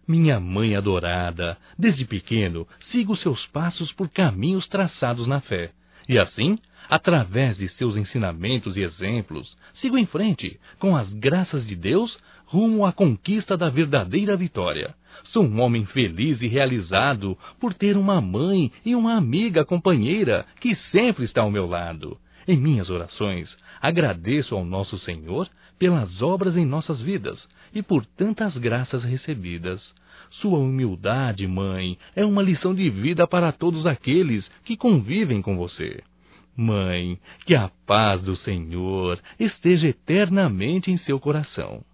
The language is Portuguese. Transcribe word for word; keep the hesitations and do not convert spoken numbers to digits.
Minha mãe adorada, desde pequeno, sigo seus passos por caminhos traçados na fé. E assim, através de seus ensinamentos e exemplos, sigo em frente, com as graças de Deus, rumo à conquista da verdadeira vitória. Sou um homem feliz e realizado por ter uma mãe e uma amiga companheira que sempre está ao meu lado. Em minhas orações, agradeço ao nosso Senhor pelas obras em nossas vidas e por tantas graças recebidas. Sua humildade, mãe, é uma lição de vida para todos aqueles que convivem com você. Mãe, que a paz do Senhor esteja eternamente em seu coração.